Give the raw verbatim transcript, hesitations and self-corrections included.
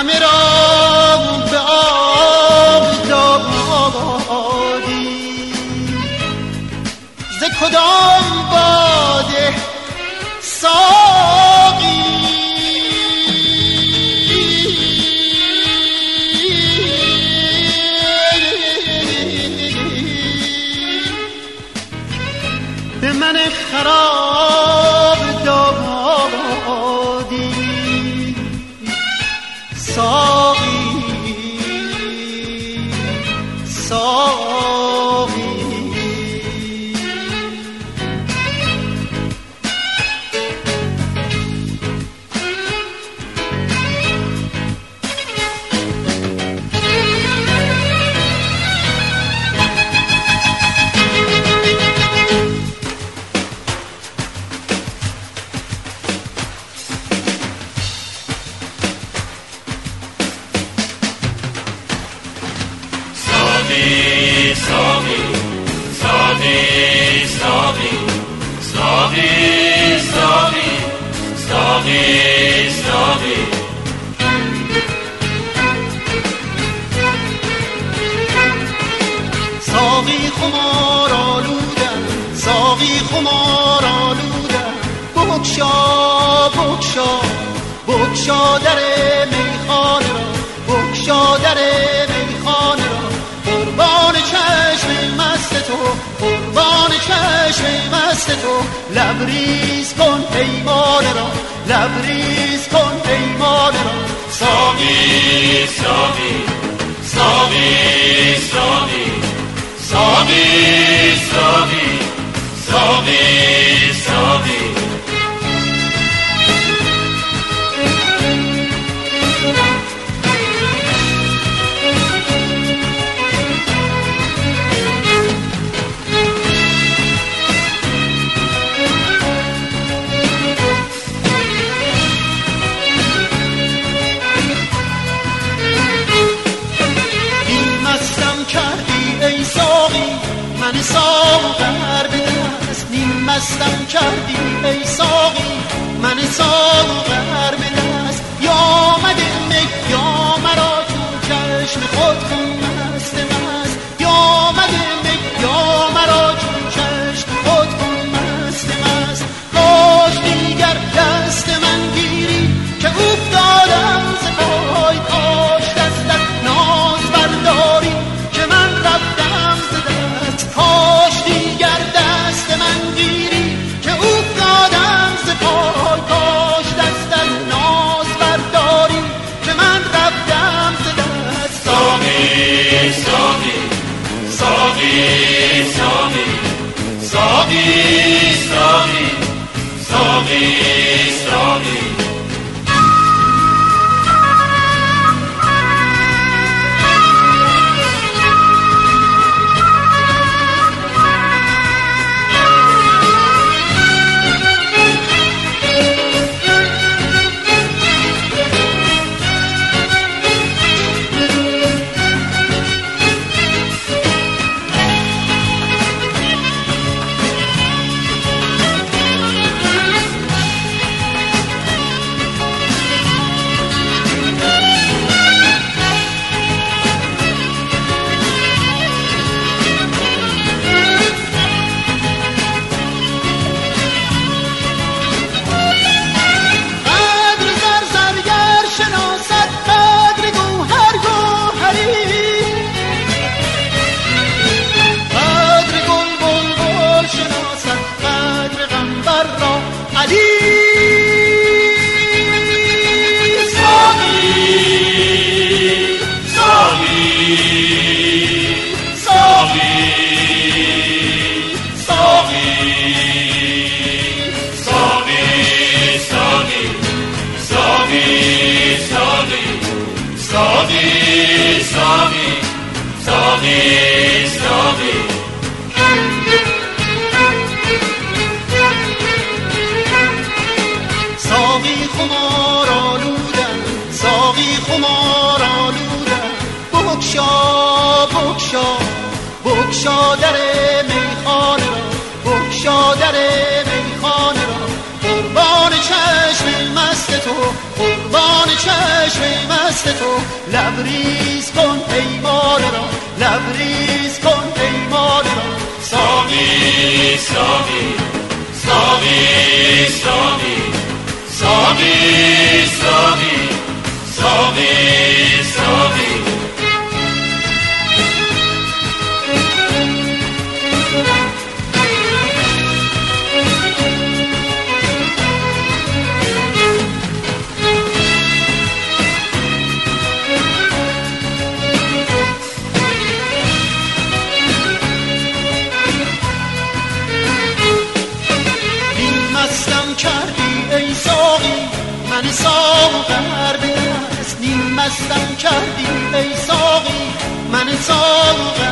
همه را به آب دادی، ز کدام باده ساقی؟ به من خراب دادی ساقی ساقی. ساقی خمار آلودم، ساقی خمار آلودم، بگشا بگشا بگشا در میخانه را، بگشا در میخانه را، قربان چشم مست تو، قربان چشم مست تو، لبریز کن پیمانه را، لبریز کن پیمانه را. ساقی ساقی ساقی ساقی ساقی ساقی ساقی ساقی. من ساغر به دست نیم مستم کردی ای ساقی، من ساغر به دست یا آمده می یا مرا تو چشم خود کن مست مست، یا آمده می یا مرا تو چشم خود کن مست مست. کاش دیگر دست من گیری که افتادم ز پای، کاش دستت ناز برداری که من رفتم ز دست، کاش دیگر دست من گیری که افتادم ز پای، کاش دستت ناز برداری که من رفتم ز دست. ساقی ساقی ساقی ساقی ساقی ساقی ساقی ساقی. ساقی خمار آلودم، ساقی خمار آلودم، بگشا بگشا بگشا در میخانه را، بگشا در میخانه را، قربان چشم مست تو، قربان چشم مست تو لبریز کن پیمان را لبریز کن پیمان را ساقی ساقی ساقی ساقی ساقی ساقی ساقی ساقی من ساغر به دست نیم مستم کردی ای ساقی من ساغر